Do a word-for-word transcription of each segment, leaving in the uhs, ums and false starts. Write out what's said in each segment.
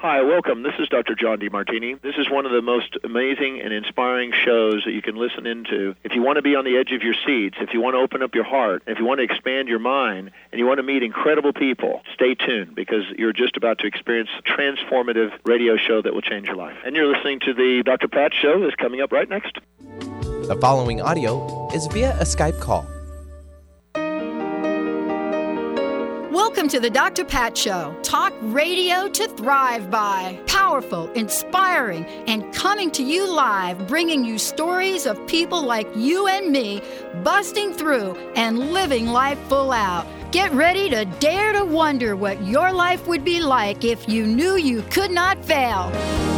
Hi, welcome. This is Doctor John DeMartini. This is one of the most amazing and inspiring shows that you can listen into. If you want to be on the edge of your seats, if you want to open up your heart, if you want to expand your mind, and you want to meet incredible people, stay tuned because you're just about to experience a transformative radio show that will change your life. And you're listening to the Doctor Pat Show that's coming up right next. The following audio is via a Skype call. Welcome to the Doctor Pat Show. Talk radio to thrive by. Powerful, inspiring, and coming to you live, bringing you stories of people like you and me, busting through and living life full out. Get ready to dare to wonder what your life would be like if you knew you could not fail.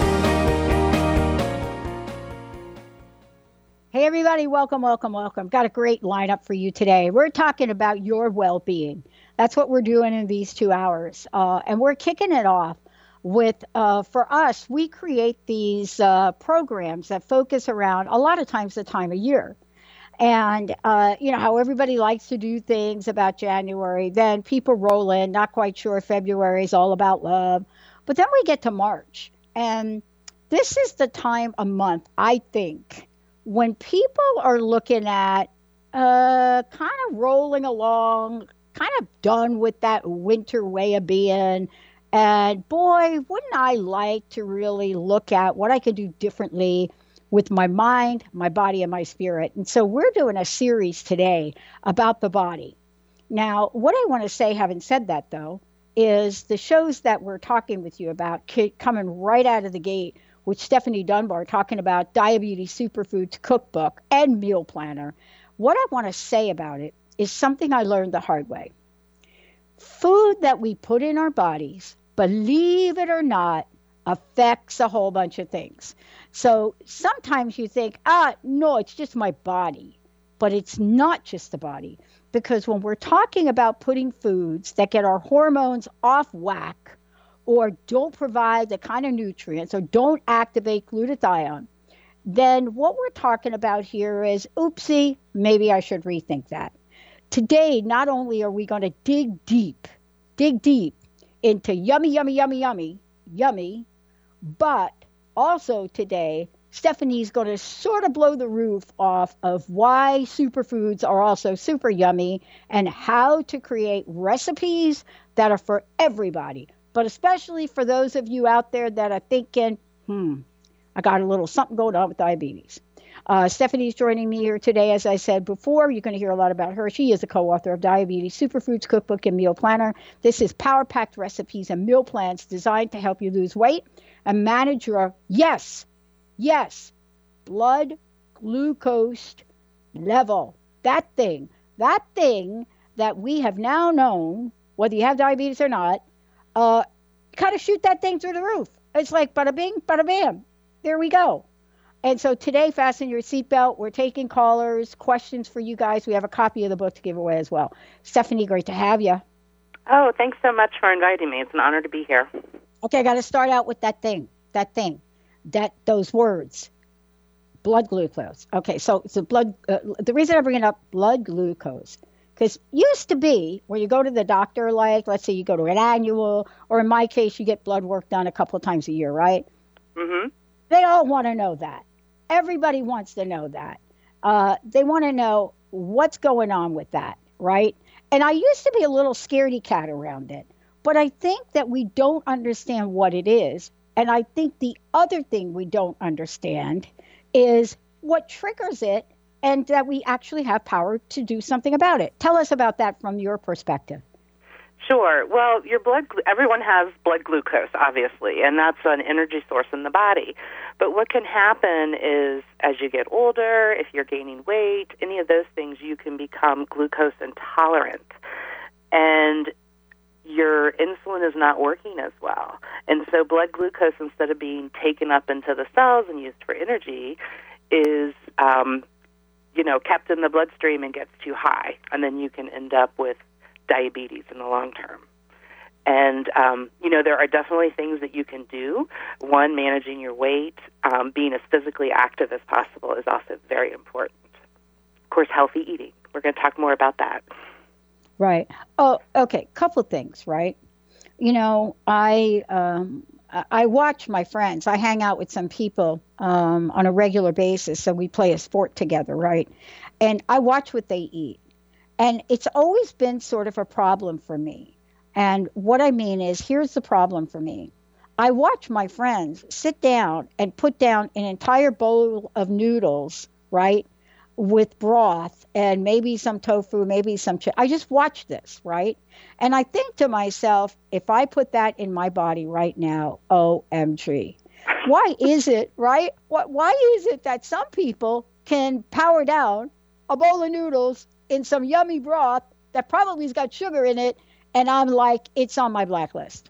Hey everybody, welcome, welcome, welcome. Got a great lineup for you today. We're talking about your well-being. That's what we're doing in these two hours. Uh, and we're kicking it off with, uh, for us, we create these uh, programs that focus around a lot of times the time of year. And, uh, you know, how everybody likes to do things about January. Then people roll in, not quite sure February is all about love. But then we get to March. And this is the time a month, I think, when people are looking at uh, kind of rolling along, kind of done with that winter way of being. And boy, wouldn't I like to really look at what I could do differently with my mind, my body, and my spirit. And so we're doing a series today about the body. Now, what I want to say, having said that, though, is the shows that we're talking with you about coming right out of the gate with Stephanie Dunbar talking about Diabetes Superfoods Cookbook and Meal Planner. What I want to say about it is something I learned the hard way. Food that we put in our bodies, believe it or not, affects a whole bunch of things. So sometimes you think, ah, no, it's just my body. But it's not just the body. Because when we're talking about putting foods that get our hormones off whack or don't provide the kind of nutrients or don't activate glutathione, then what we're talking about here is, oopsie, maybe I should rethink that. Today, not only are we going to dig deep, dig deep into yummy, yummy, yummy, yummy, yummy, but also today, Stephanie's going to sort of blow the roof off of why superfoods are also super yummy and how to create recipes that are for everybody, but especially for those of you out there that are thinking, hmm, I got a little something going on with diabetes. Uh, Stephanie's joining me here today. As I said before, you're going to hear a lot about her. She is the co-author of Diabetes Superfoods Cookbook and Meal Planner. This is power-packed recipes and meal plans designed to help you lose weight and manage your, yes, yes, blood glucose level. That thing, that thing that we have now known, whether you have diabetes or not, uh, kind of shoot that thing through the roof. It's like bada bing, bada bam. There we go. And so today, fasten your seatbelt. We're taking callers, questions for you guys. We have a copy of the book to give away as well. Stephanie, great to have you. Oh, thanks so much for inviting me. It's an honor to be here. Okay, I got to start out with that thing, that thing, that those words, blood glucose. Okay, so it's a blood. Uh, the reason I bring it up, blood glucose, because used to be when you go to the doctor, like let's say you go to an annual, or in my case, you get blood work done a couple of times a year, right? Mm-hmm. They all want to know that. Everybody wants to know that. Uh, they want to know what's going on with that, right? And I used to be a little scaredy cat around it, but I think that we don't understand what it is. And I think the other thing we don't understand is what triggers it and that we actually have power to do something about it. Tell us about that from your perspective. Sure. Well, your blood, everyone has blood glucose, obviously, and that's an energy source in the body. But what can happen is as you get older, if you're gaining weight, any of those things, you can become glucose intolerant. And your insulin is not working as well. And so blood glucose, instead of being taken up into the cells and used for energy, is, um, you know, kept in the bloodstream and gets too high. And then you can end up with diabetes in the long term. And, um, you know, there are definitely things that you can do. One, managing your weight, um, being as physically active as possible is also very important. Of course, healthy eating. We're going to talk more about that. Right. Oh, okay. Couple things, right? You know, I um, I I watch my friends. I hang out with some people um, on a regular basis, so we play a sport together, right? And I watch what they eat. And it's always been sort of a problem for me. And what I mean is, here's the problem for me. I watch my friends sit down and put down an entire bowl of noodles, right, with broth and maybe some tofu, maybe some chi- I just watch this, right? And I think to myself, if I put that in my body right now, O M G. Why is it, right? What why is it that some people can power down a bowl of noodles in some yummy broth that probably has got sugar in it, and I'm like, it's on my blacklist.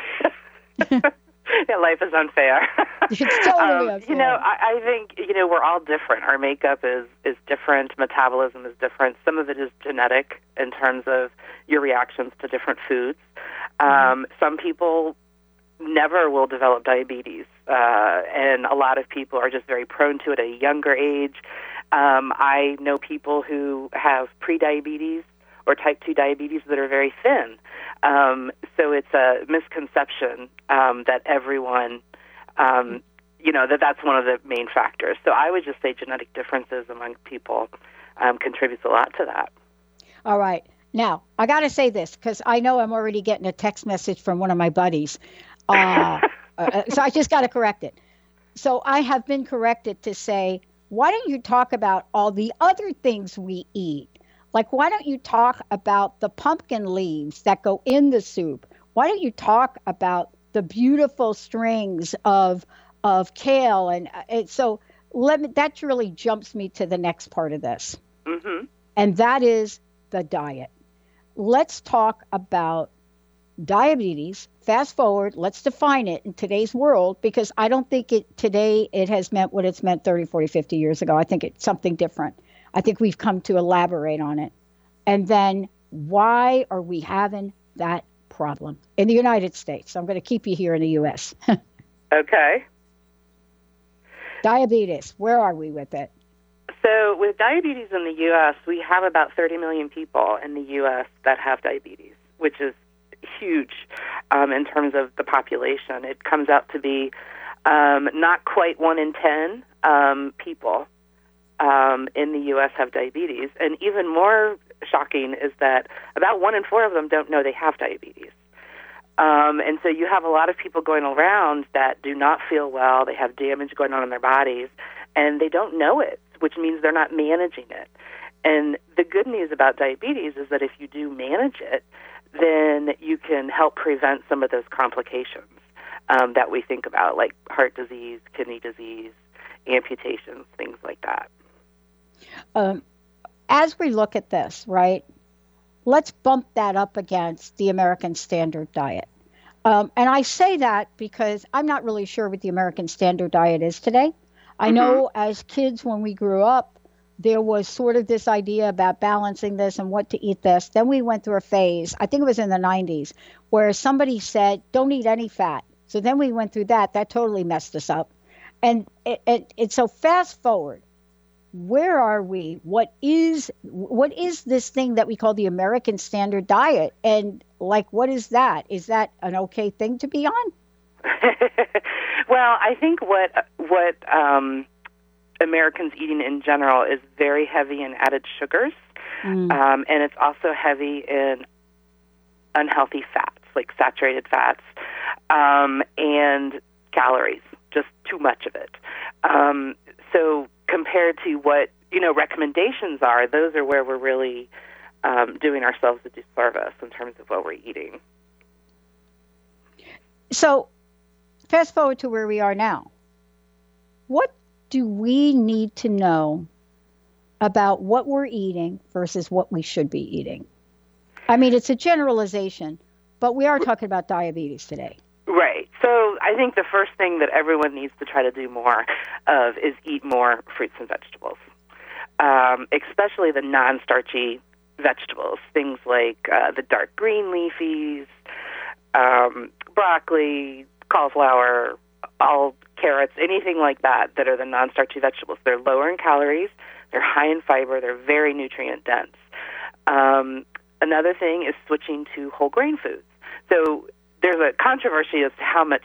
Yeah, life is unfair. It's totally um, unfair. You know, I, I think, you know, we're all different. Our makeup is, is different. Metabolism is different. Some of it is genetic in terms of your reactions to different foods. Um, mm-hmm. Some people never will develop diabetes, uh, and a lot of people are just very prone to it at a younger age. Um, I know people who have prediabetes or type two diabetes that are very thin. Um, so it's a misconception um, that everyone, um, you know, that that's one of the main factors. So I would just say genetic differences among people um, contributes a lot to that. All right. Now, I got to say this because I know I'm already getting a text message from one of my buddies. Uh, uh, so I just got to correct it. So I have been corrected to say, why don't you talk about all the other things we eat? Like, why don't you talk about the pumpkin leaves that go in the soup? Why don't you talk about the beautiful strings of of kale? And, and so let me, that really jumps me to the next part of this. Mm-hmm. And that is the diet. Let's talk about diabetes. Fast forward, let's define it in today's world, because I don't think it today it has meant what it's meant thirty, forty, fifty years ago. I think it's something different. I think we've come to elaborate on it. And then why are we having that problem in the United States? I'm going to keep you here in the U S Okay. Diabetes, where are we with it? So with diabetes in the U S, we have about thirty million people in the U S that have diabetes, which is huge um, in terms of the population. It comes out to be um, not quite one in ten um, people Um, in the U S have diabetes. And even more shocking is that about one in four of them don't know they have diabetes. Um, and so you have a lot of people going around that do not feel well, they have damage going on in their bodies, and they don't know it, which means they're not managing it. And the good news about diabetes is that if you do manage it, then you can help prevent some of those complications um, that we think about, like heart disease, kidney disease, amputations, things like that. Um, as we look at this, right, let's bump that up against the American Standard Diet. Um, and I say that because I'm not really sure what the American Standard Diet is today. I Mm-hmm. know as kids when we grew up, there was sort of this idea about balancing this and what to eat this. Then we went through a phase, I think it was in the nineties, where somebody said, don't eat any fat. So then we went through that. That totally messed us up. And it, it, it so fast forward. Where are we? What is what is this thing that we call the American Standard Diet? And like, what is that? Is that an okay thing to be on? Well, I think what what um, Americans eating in general is very heavy in added sugars, mm. um, and it's also heavy in unhealthy fats, like saturated fats, um, and calories, just too much of it. Um, so compared to what, you know, recommendations are, those are where we're really um, doing ourselves a disservice in terms of what we're eating. So fast forward to where we are now. What do we need to know about what we're eating versus what we should be eating? I mean, it's a generalization, but we are talking about diabetes today. Right. So I think the first thing that everyone needs to try to do more of is eat more fruits and vegetables, um, especially the non-starchy vegetables, things like uh, the dark green leafies, um, broccoli, cauliflower, all carrots, anything like that that are the non-starchy vegetables. They're lower in calories, they're high in fiber, they're very nutrient dense. Um, another thing is switching to whole grain foods. So there's a controversy as to how much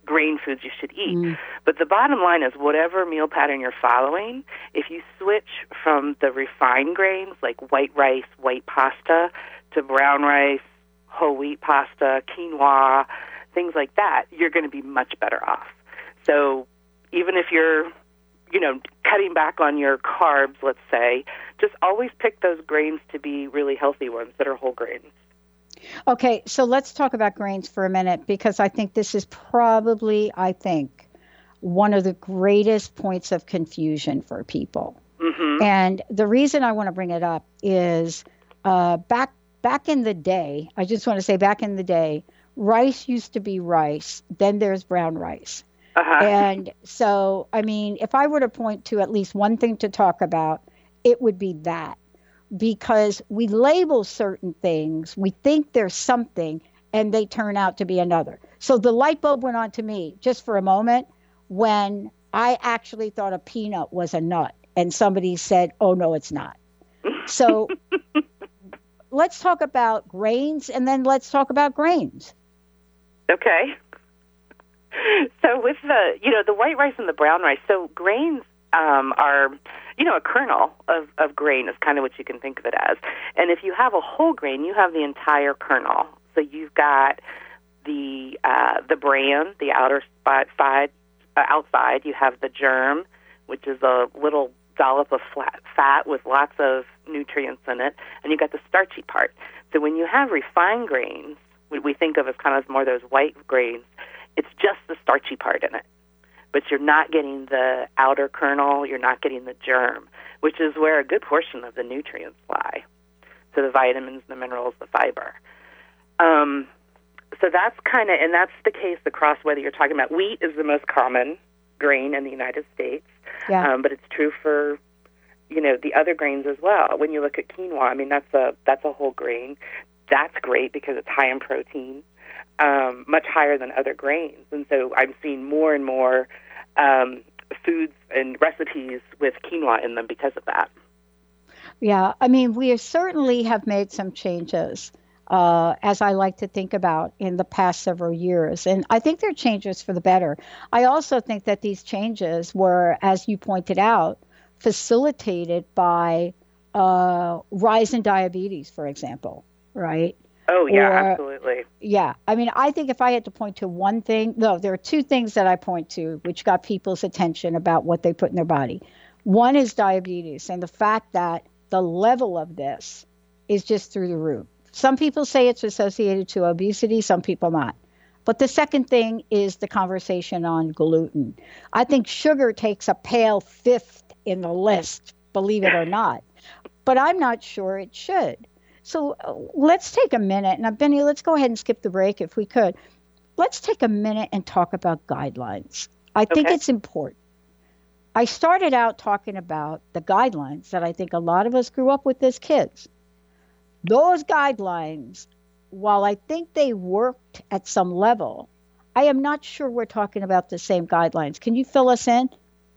grain foods you should eat. Mm. But the bottom line is whatever meal pattern you're following, if you switch from the refined grains like white rice, white pasta, to brown rice, whole wheat pasta, quinoa, things like that, you're going to be much better off. So even if you're, you know, cutting back on your carbs, let's say, just always pick those grains to be really healthy ones that are whole grains. Okay, so let's talk about grains for a minute, because I think this is probably, I think, one of the greatest points of confusion for people. Mm-hmm. And the reason I want to bring it up is uh, back back in the day, I just want to say back in the day, rice used to be rice, then there's brown rice. Uh-huh. And so, I mean, if I were to point to at least one thing to talk about, it would be that. Because we label certain things, we think there's something, and they turn out to be another. So the light bulb went on to me just for a moment when I actually thought a peanut was a nut, and somebody said, oh, no, it's not. So let's talk about grains, and then let's talk about grains. Okay. So with the, you know, the white rice and the brown rice, so grains um, are... You know, a kernel of, of grain is kind of what you can think of it as. And if you have a whole grain, you have the entire kernel. So you've got the uh, the bran, the outer spot, side, uh, outside. You have the germ, which is a little dollop of flat fat with lots of nutrients in it. And you've got the starchy part. So when you have refined grains, what we think of as kind of more those white grains, it's just the starchy part in it. But you're not getting the outer kernel, you're not getting the germ, which is where a good portion of the nutrients lie. So the vitamins, the minerals, the fiber. Um, so that's kind of, and that's the case across whether you're talking about wheat is the most common grain in the United States, Yeah. um, but it's true for, you know, the other grains as well. When you look at quinoa, I mean, that's a that's a whole grain. That's great because it's high in protein. Um, much higher than other grains. And so I'm seeing more and more um, foods and recipes with quinoa in them because of that. Yeah, I mean, we certainly have made some changes, uh, as I like to think about, in the past several years. And I think they're changes for the better. I also think that these changes were, as you pointed out, facilitated by uh, rise in diabetes, for example, right? Oh, yeah, Or- absolutely. Yeah. I mean, I think if I had to point to one thing, no, there are two things that I point to which got people's attention about what they put in their body. One is diabetes and the fact that the level of this is just through the roof. Some people say it's associated to obesity, some people not. But the second thing is the conversation on gluten. I think sugar takes a pale fifth in the list, believe it or not. But I'm not sure it should. So uh, let's take a minute, and uh, Benny, let's go ahead and skip the break if we could. Let's take a minute and talk about guidelines. I think Okay. it's important. I started out talking about the guidelines that I think a lot of us grew up with as kids. Those guidelines, while I think they worked at some level, I am not sure we're talking about the same guidelines. Can you fill us in?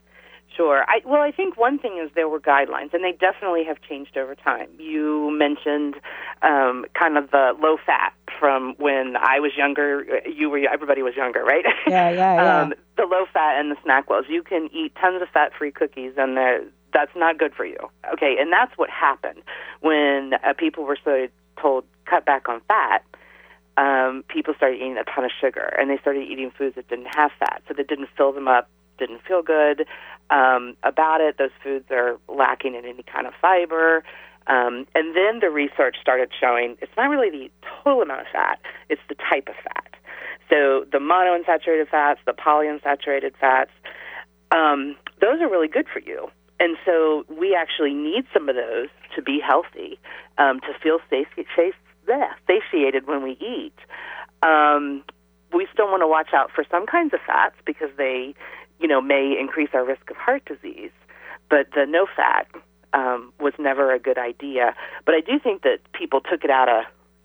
Sure. I, well, I think one thing is there were guidelines, and they definitely have changed over time. You mentioned um, kind of the low fat from when I was younger. You were, everybody was younger, right? Yeah, yeah, yeah. um, the low fat and the snack wells. You can eat tons of fat-free cookies, and they're- that's not good for you. Okay, and that's what happened when uh, people were so told cut back on fat. Um, people started eating a ton of sugar, and they started eating foods that didn't have fat, so that didn't fill them up, didn't feel good um, about it. Those foods are lacking in any kind of fiber. Um, and then the research started showing it's not really the total amount of fat, it's the type of fat. So the monounsaturated fats, the polyunsaturated fats, um, those are really good for you. And so we actually need some of those to be healthy, um, to feel sati- sati- bleh, satiated when we eat. Um, we still want to watch out for some kinds of fats because they, you know, may increase our risk of heart disease. But the no fat um, was never a good idea. But I do think that people took it out of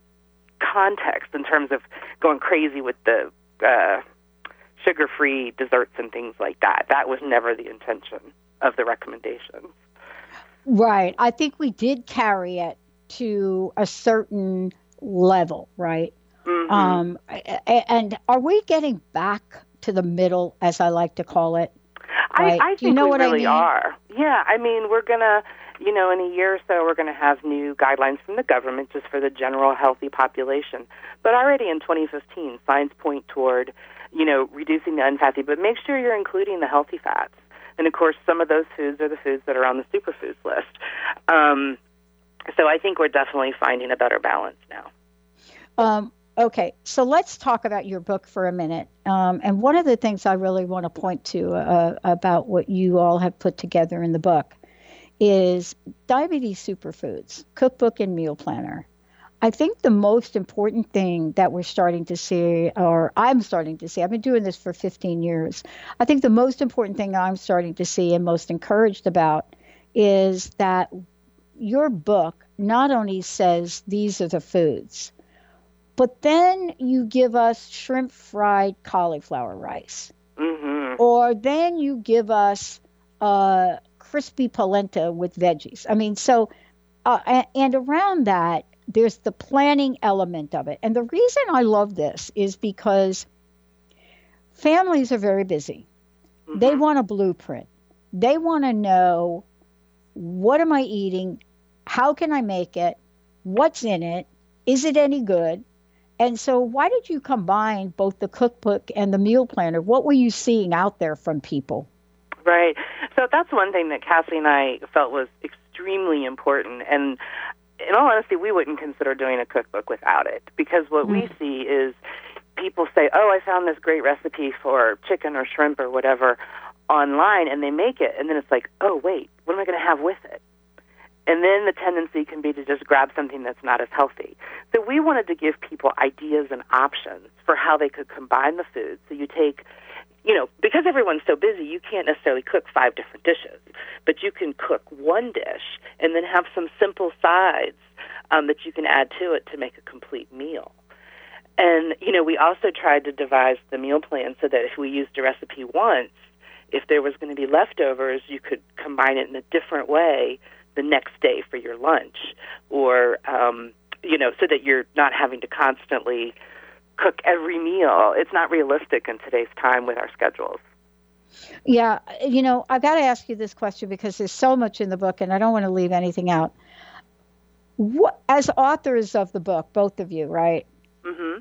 context in terms of going crazy with the uh, sugar-free desserts and things like that. That was never the intention of the recommendations. Right. I think we did carry it to a certain level, right? Mm-hmm. Um, a- a- and are we getting back to the middle, as I like to call it. Right? I, I think you know we what really I mean? are. Yeah, I mean, we're going to, you know, in a year or so, we're going to have new guidelines from the government just for the general healthy population. But already in twenty fifteen, signs point toward, you know, reducing the unfatty, but make sure you're including the healthy fats. And, of course, some of those foods are the foods that are on the superfoods list. Um, so I think we're definitely finding a better balance now. Um, okay, so let's talk about your book for a minute. Um, and one of the things I really want to point to uh, about what you all have put together in the book is Diabetes Superfoods, Cookbook and Meal Planner. I think the most important thing that we're starting to see, or I'm starting to see, I've been doing this for fifteen years. I think the most important thing I'm starting to see and most encouraged about is that your book not only says these are the foods, but then you give us shrimp fried cauliflower rice. Mm-hmm. Or then you give us uh, crispy polenta with veggies. I mean, so, uh, and around that, there's the planning element of it. And the reason I love this is because families are very busy. Mm-hmm. They want a blueprint. They want to know, what am I eating? How can I make it? What's in it? Is it any good? And so why did you combine both the cookbook and the meal planner? What were you seeing out there from people? Right. So that's one thing that Cassie and I felt was extremely important. And in all honesty, we wouldn't consider doing a cookbook without it, because what mm. we see is people say, oh, I found this great recipe for chicken or shrimp or whatever online, and they make it, and then it's like, oh, wait, what am I going to have with it? And then the tendency can be to just grab something that's not as healthy. So we wanted to give people ideas and options for how they could combine the foods. So you take, you know, because everyone's so busy, you can't necessarily cook five different dishes, but you can cook one dish and then have some simple sides um, that you can add to it to make a complete meal. And, you know, we also tried to devise the meal plan so that if we used a recipe once, if there was going to be leftovers, you could combine it in a different way the next day for your lunch, or, um, you know, so that you're not having to constantly cook every meal. It's not realistic in today's time with our schedules. Yeah, you know, I've got to ask you this question because there's so much in the book and I don't want to leave anything out. What, as authors of the book, both of you, right? Mm-hmm.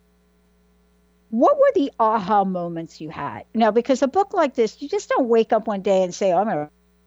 What were the aha moments you had? Now, because a book like this, you just don't wake up one day and say, oh, I'm going to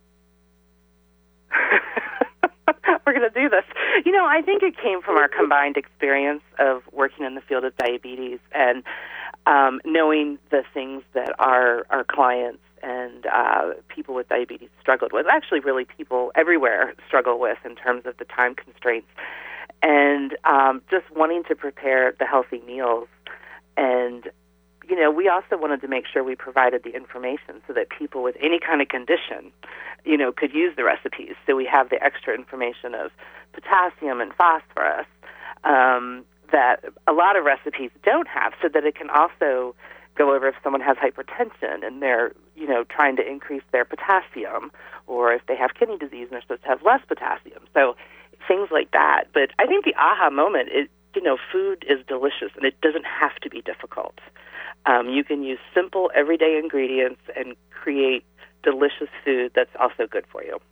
we're going to do this. You know, I think it came from our combined experience of working in the field of diabetes and um, knowing the things that our our clients and uh, people with diabetes struggled with. Actually, really, people everywhere struggle with in terms of the time constraints. And um, just wanting to prepare the healthy meals. And, you know, we also wanted to make sure we provided the information so that people with any kind of condition, you know, could use the recipes. So we have the extra information of potassium and phosphorus um, that a lot of recipes don't have, so that it can also go over if someone has hypertension and they're, you know, trying to increase their potassium, or if they have kidney disease and they're supposed to have less potassium. So things like that. But I think the aha moment is, you know, food is delicious and it doesn't have to be difficult. Um, you can use simple, everyday ingredients and create delicious food that's also good for you.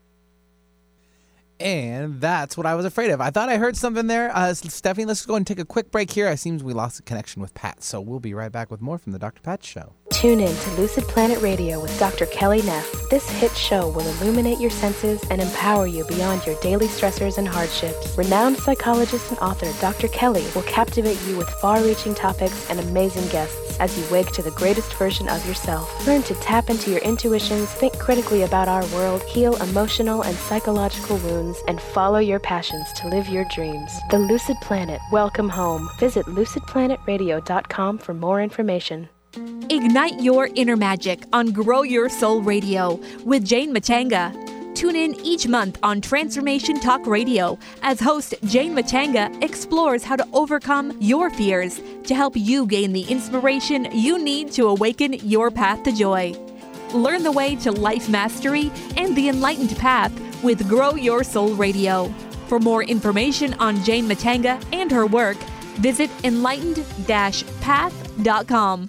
And that's what I was afraid of. I thought I heard something there. Uh, Stephanie, let's go and take a quick break here. It seems we lost a connection with Pat, so we'll be right back with more from the Doctor Pat Show. Tune in to Lucid Planet Radio with Doctor Kelly Neff. This hit show will illuminate your senses and empower you beyond your daily stressors and hardships. Renowned psychologist and author Doctor Kelly will captivate you with far-reaching topics and amazing guests as you wake to the greatest version of yourself. Learn to tap into your intuitions, think critically about our world, heal emotional and psychological wounds, and follow your passions to live your dreams. The Lucid Planet. Welcome home. Visit lucid planet radio dot com for more information. Ignite your inner magic on Grow Your Soul Radio with Jane Matanga. Tune in each month on Transformation Talk Radio as host Jane Matanga explores how to overcome your fears to help you gain the inspiration you need to awaken your path to joy. Learn the way to life mastery and the enlightened path with Grow Your Soul Radio. For more information on Jane Matanga and her work, visit enlightened dash path dot com.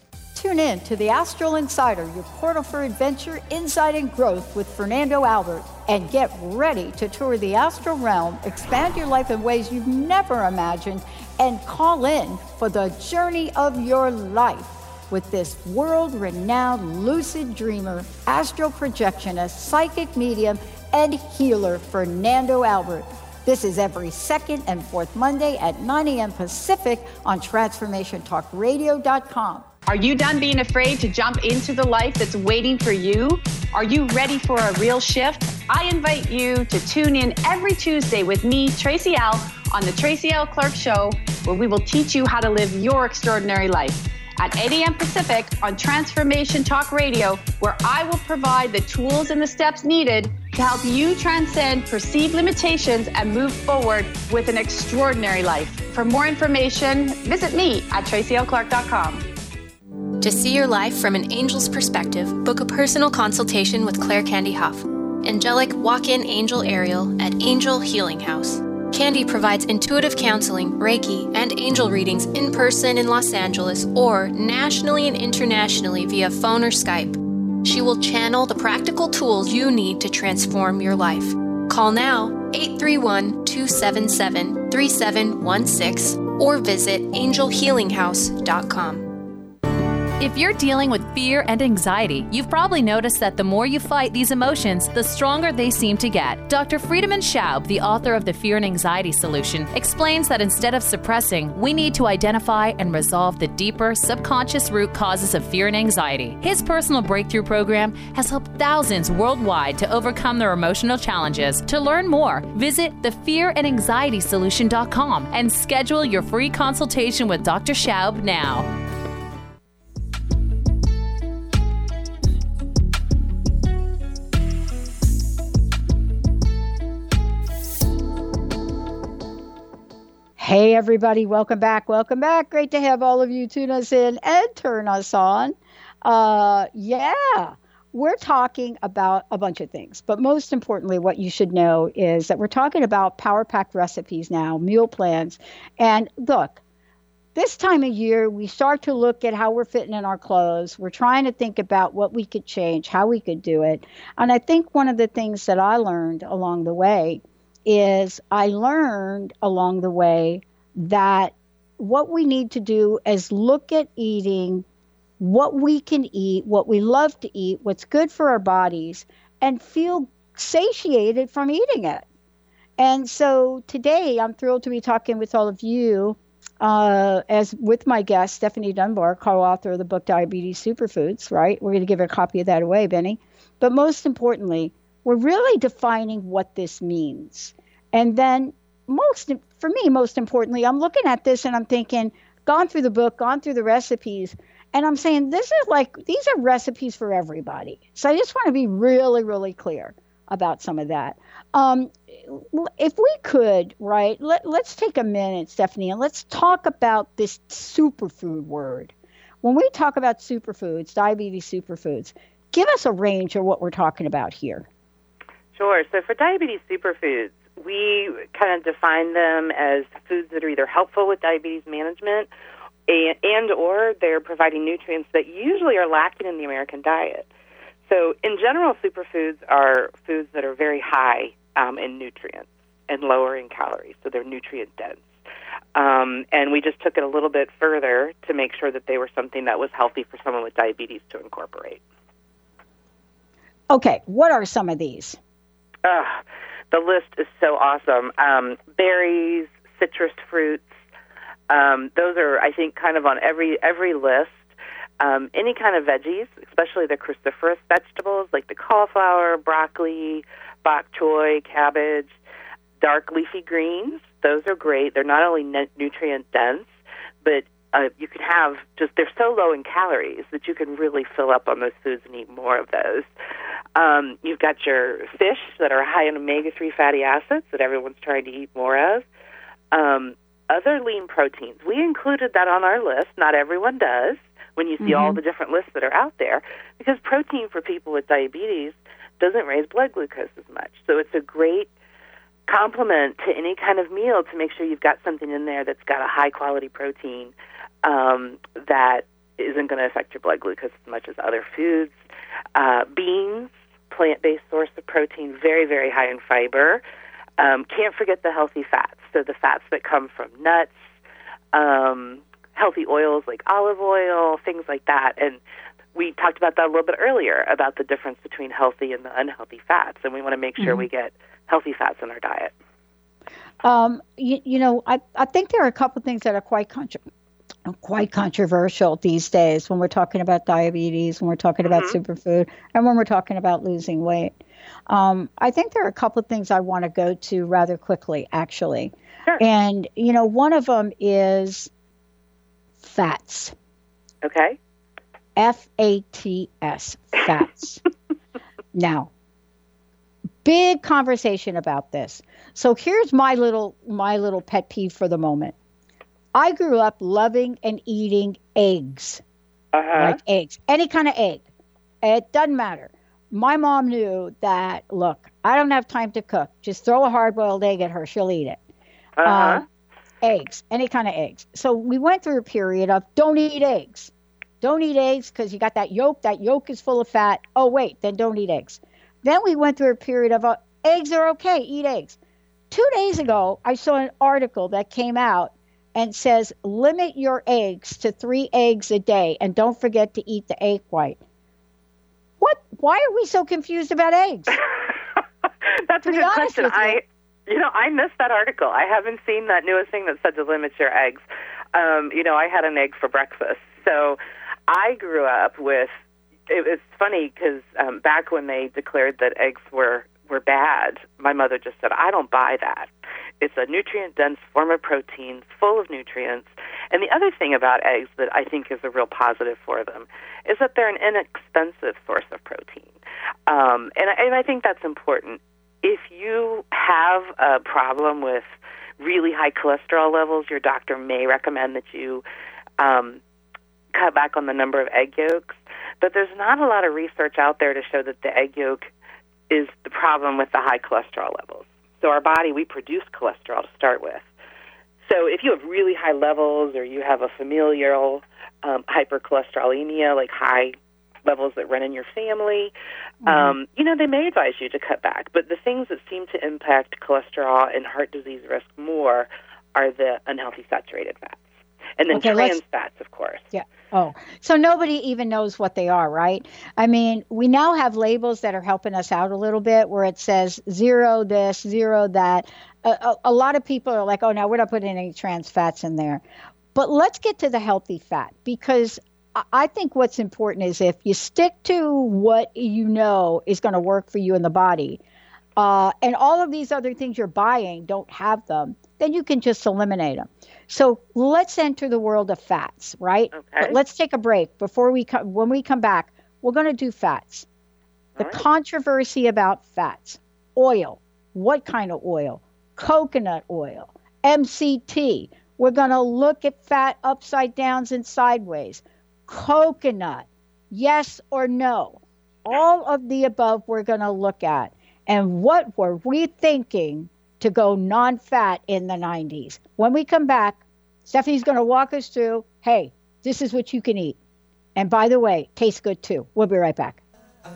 tune in to the Astral Insider, your portal for adventure, insight, and growth with Fernando Albert. And get ready to tour the astral realm, expand your life in ways you've never imagined, and call in for the journey of your life with this world-renowned lucid dreamer, astral projectionist, psychic medium, and healer, Fernando Albert. This is every second and fourth Monday at nine a.m. Pacific on transformation talk radio dot com. Are you done being afraid to jump into the life that's waiting for you? Are you ready for a real shift? I invite you to tune in every Tuesday with me, Tracy L., on the Tracy L. Clark Show, where we will teach you how to live your extraordinary life. At eight a.m. Pacific on Transformation Talk Radio, where I will provide the tools and the steps needed to help you transcend perceived limitations and move forward with an extraordinary life. For more information, visit me at tracy l clark dot com. To see your life from an angel's perspective, book a personal consultation with Claire Candy Huff, angelic walk-in angel Ariel at Angel Healing House. Candy provides intuitive counseling, Reiki, and angel readings in person in Los Angeles or nationally and internationally via phone or Skype. She will channel the practical tools you need to transform your life. Call now, eight three one, two seven seven, three seven one six, or visit angel healing house dot com. If you're dealing with fear and anxiety, you've probably noticed that the more you fight these emotions, the stronger they seem to get. Doctor Friedemann Schaub, the author of The Fear and Anxiety Solution, explains that instead of suppressing, we need to identify and resolve the deeper, subconscious root causes of fear and anxiety. His personal breakthrough program has helped thousands worldwide to overcome their emotional challenges. To learn more, visit the fear and anxiety solution dot com and schedule your free consultation with Doctor Schaub now. Hey, everybody. Welcome back. Welcome back. Great to have all of you tune us in and turn us on. Uh, yeah, we're talking about a bunch of things. But most importantly, what you should know is that we're talking about Power Pack recipes now, meal plans. And look, this time of year, we start to look at how we're fitting in our clothes. We're trying to think about what we could change, how we could do it. And I think one of the things that I learned along the way is I learned along the way that what we need to do is look at eating what we can eat, what we love to eat, what's good for our bodies, and feel satiated from eating it. And so today I'm thrilled to be talking with all of you uh, as with my guest, Stephanie Dunbar, co-author of the book Diabetes Superfoods, right? We're going to give a copy of that away, Benny. But most importantly, we're really defining what this means. And then most, for me, most importantly, I'm looking at this and I'm thinking, gone through the book, gone through the recipes, and I'm saying this is like, these are recipes for everybody. So I just want to be really, really clear about some of that. Um, if we could, right, let, let's take a minute, Stephanie, and let's talk about this superfood word. When we talk about superfoods, diabetes superfoods, give us a range of what we're talking about here. Sure. So for diabetes superfoods, we kind of define them as foods that are either helpful with diabetes management and, and or they're providing nutrients that usually are lacking in the American diet. So in general, superfoods are foods that are very high um, in nutrients and lower in calories, so they're nutrient dense. Um, and we just took it a little bit further to make sure that they were something that was healthy for someone with diabetes to incorporate. Okay, what are some of these? Uh, the list is so awesome. Um, berries, citrus fruits, um, those are, I think, kind of on every every list. Um, any kind of veggies, especially the cruciferous vegetables like the cauliflower, broccoli, bok choy, cabbage, dark leafy greens. Those are great. They're not only n- nutrient dense, but uh, you can have just, they're so low in calories that you can really fill up on those foods and eat more of those. Um, you've got your fish that are high in omega three fatty acids that everyone's trying to eat more of. Um, other lean proteins. We included that on our list. Not everyone does when you see mm-hmm. all the different lists that are out there, because protein for people with diabetes doesn't raise blood glucose as much. So it's a great complement to any kind of meal to make sure you've got something in there that's got a high-quality protein um, that isn't going to affect your blood glucose as much as other foods. Uh, beans, plant-based source of protein, very, very high in fiber. Um, can't forget the healthy fats. So the fats that come from nuts, um, healthy oils like olive oil, things like that. And we talked about that a little bit earlier, about the difference between healthy and the unhealthy fats. And we want to make sure mm-hmm. we get healthy fats in our diet. Um, you, you know, I, I think there are a couple of things that are quite contra- quite controversial these days when we're talking about diabetes, when we're talking about mm-hmm. superfood, and when we're talking about losing weight. Um, I think there are a couple of things I want to go to rather quickly, actually. Sure. And, you know, one of them is fats. Okay. F A T S, fats. Now, big conversation about this. So here's my little my little pet peeve for the moment. I grew up loving and eating eggs, uh-huh. like eggs, any kind of egg. It doesn't matter. My mom knew that, look, I don't have time to cook. Just throw a hard-boiled egg at her. She'll eat it. Uh-huh. Um, eggs, any kind of eggs. So we went through a period of don't eat eggs. Don't eat eggs because you got that yolk. That yolk is full of fat. Oh, wait, then don't eat eggs. Then we went through a period of uh, eggs are okay, eat eggs. Two days ago, I saw an article that came out and says, limit your eggs to three eggs a day and don't forget to eat the egg white. What? Why are we so confused about eggs? That's a good question. I, you know, I missed that article. I haven't seen that newest thing that said to limit your eggs. Um, you know, I had an egg for breakfast. So I grew up with, it was funny because um, back when they declared that eggs were, were bad, my mother just said, I don't buy that. It's a nutrient-dense form of protein, full of nutrients. And the other thing about eggs that I think is a real positive for them is that they're an inexpensive source of protein. Um, and, and I think that's important. If you have a problem with really high cholesterol levels, your doctor may recommend that you um, cut back on the number of egg yolks. But there's not a lot of research out there to show that the egg yolk is the problem with the high cholesterol levels. So our body, we produce cholesterol to start with. So if you have really high levels or you have a familial um, hypercholesterolemia, like high levels that run in your family, mm-hmm. um, you know, they may advise you to cut back. But the things that seem to impact cholesterol and heart disease risk more are the unhealthy saturated fats. And then okay, trans fats, of course. Yeah. Oh, so nobody even knows what they are, right? I mean, we now have labels that are helping us out a little bit where it says zero this, zero that. A, a, a lot of people are like, oh, no, we're not putting any trans fats in there. But let's get to the healthy fat, because I think what's important is if you stick to what you know is going to work for you in the body, uh, and all of these other things you're buying don't have them, then you can just eliminate them. So let's enter the world of fats, right? Okay. But let's take a break before we come. When we come back, we're going to do fats. The All right. controversy about fats. Oil. What kind of oil? Coconut oil. M C T. We're going to look at fat upside downs and sideways. Coconut. Yes or no? All of the above we're going to look at. And what were we thinking to go non-fat in the nineties? When we come back, Stephanie's going to walk us through, hey, this is what you can eat. And by the way, tastes good too. We'll be right back.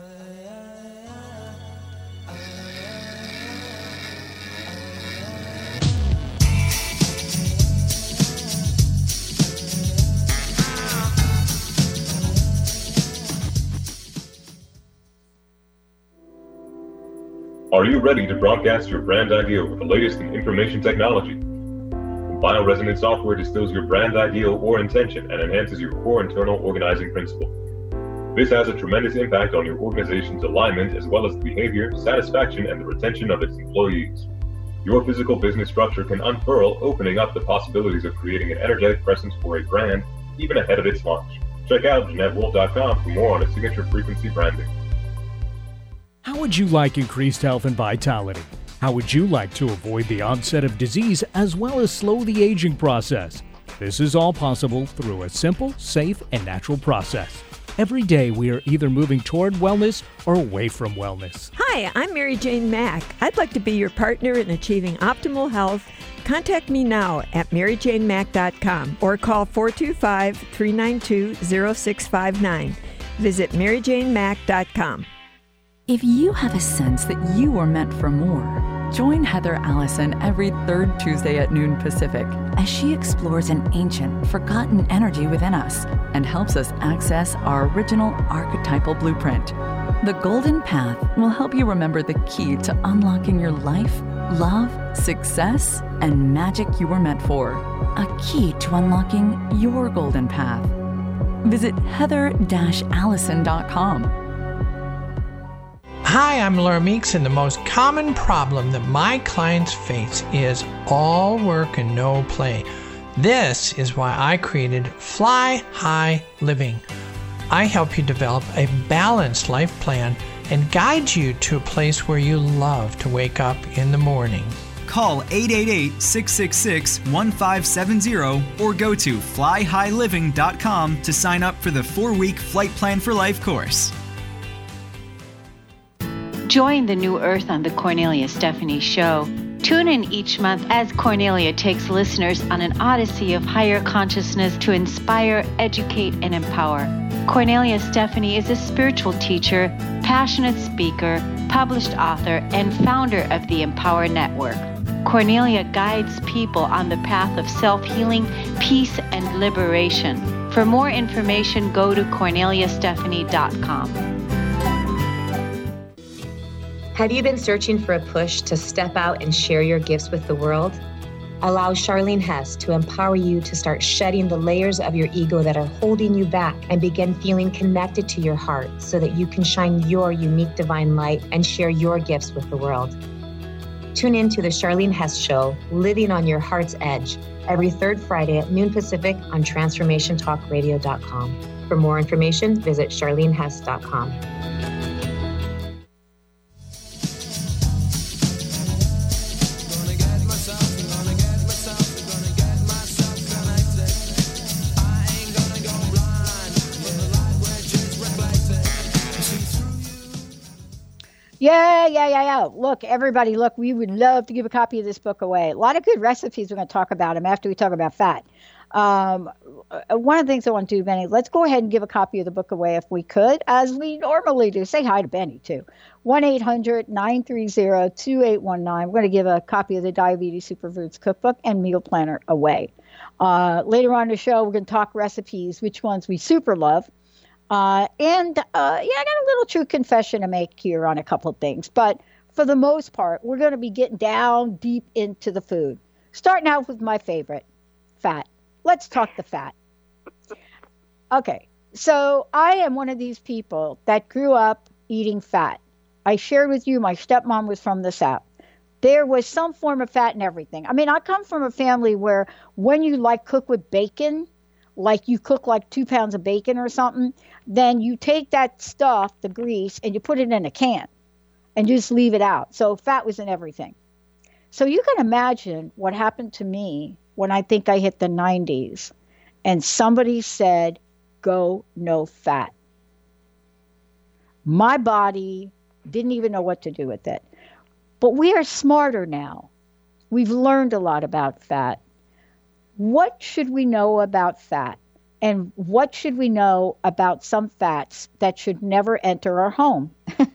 Are you ready to broadcast your brand idea with the latest in information technology? Bioresonance software distills your brand ideal or intention and enhances your core internal organizing principle. This has a tremendous impact on your organization's alignment as well as the behavior, satisfaction, and the retention of its employees. Your physical business structure can unfurl, opening up the possibilities of creating an energetic presence for a brand even ahead of its launch. Check out Jeanette Wolf dot com for more on its signature frequency branding. How would you like increased health and vitality? How would you like to avoid the onset of disease as well as slow the aging process? This is all possible through a simple, safe, and natural process. Every day we are either moving toward wellness or away from wellness. Hi, I'm Mary Jane Mack. I'd like to be your partner in achieving optimal health. Contact me now at mary jane mack dot com or call four two five, three nine two, zero six five nine. Visit mary jane mack dot com. If you have a sense that you are meant for more, join Heather Allison every third Tuesday at noon Pacific as she explores an ancient, forgotten energy within us and helps us access our original archetypal blueprint. The Golden Path will help you remember the key to unlocking your life, love, success, and magic you were meant for. A key to unlocking your golden path. Visit heather dash allison dot com. Hi, I'm Laura Meeks, and the most common problem that my clients face is all work and no play. This is why I created Fly High Living. I help you develop a balanced life plan and guide you to a place where you love to wake up in the morning. Call eight eight eight, six six six, one five seven zero or go to fly high living dot com to sign up for the four-week Flight Plan for Life course. Join the new Earth on the Cornelia Stephanie Show. Tune in each month as Cornelia takes listeners on an odyssey of higher consciousness to inspire, educate, and empower. Cornelia Stephanie is a spiritual teacher, passionate speaker, published author, and founder of the Empower Network. Cornelia guides people on the path of self-healing, peace, and liberation. For more information, go to cornelia stephanie dot com. Have you been searching for a push to step out and share your gifts with the world? Allow Charlene Hess to empower you to start shedding the layers of your ego that are holding you back and begin feeling connected to your heart so that you can shine your unique divine light and share your gifts with the world. Tune in to the Charlene Hess Show, Living on Your Heart's Edge, every third Friday at noon Pacific on transformation talk radio dot com. For more information, visit charlene hess dot com. Yeah, yeah, yeah, yeah. Look, everybody, look, we would love to give a copy of this book away. A lot of good recipes. We're going to talk about them after we talk about fat. Um, one of the things I want to do, Benny, let's go ahead and give a copy of the book away if we could, as we normally do. Say hi to Benny, too. one eight hundred, nine three zero, two eight one nine. We're going to give a copy of the Diabetes Superfoods Cookbook and Meal Planner away. Uh, later on in the show, we're going to talk recipes, which ones we super love. Uh, and, uh, yeah, I got a little true confession to make here on a couple of things. But for the most part, we're going to be getting down deep into the food. Starting out with my favorite, fat. Let's talk the fat. Okay, so I am one of these people that grew up eating fat. I shared with you my stepmom was from the South. There was some form of fat in everything. I mean, I come from a family where when you like cook with bacon, like you cook like two pounds of bacon or something, then you take that stuff, the grease, and you put it in a can and you just leave it out. So fat was in everything. So you can imagine what happened to me when I think I hit the nineties and somebody said, go no fat. My body didn't even know what to do with it. But we are smarter now. We've learned a lot about fat. What should we know about fat? And what should we know about some fats that should never enter our home?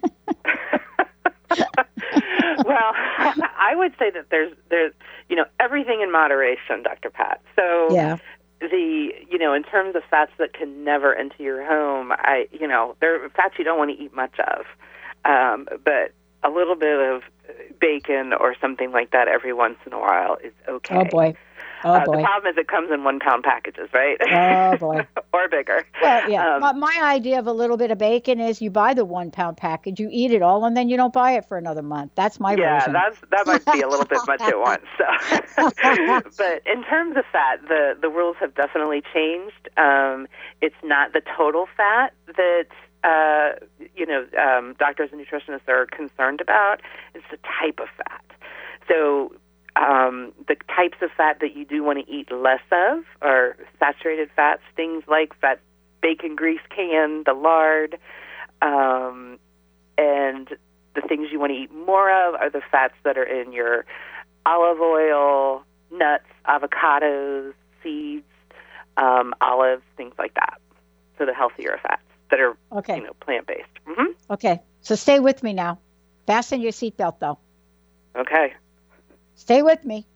Well, I would say that there's, there's, you know, everything in moderation, Doctor Pat. So yeah. the, you know, in terms of fats that can never enter your home, I, you know, there are fats you don't want to eat much of. Um, but a little bit of bacon or something like that every once in a while is okay. Oh, boy. Oh, uh, boy. The problem is it comes in one-pound packages, right? Oh, boy. Or bigger. Well, yeah. Um, my, my idea of a little bit of bacon is you buy the one-pound package, you eat it all, and then you don't buy it for another month. That's my yeah, version. that's that might be a little bit much at once. So. But in terms of fat, the, the rules have definitely changed. Um, it's not the total fat that uh, you know um, doctors and nutritionists are concerned about. It's the type of fat. So Um, the types of fat that you do want to eat less of are saturated fats, things like fat bacon grease can, the lard, um, and the things you want to eat more of are the fats that are in your olive oil, nuts, avocados, seeds, um, olives, things like that. So the healthier fats that are, okay. you know, plant-based. Mm-hmm. Okay, so stay with me now. Fasten your seatbelt, though. Okay. Stay with me.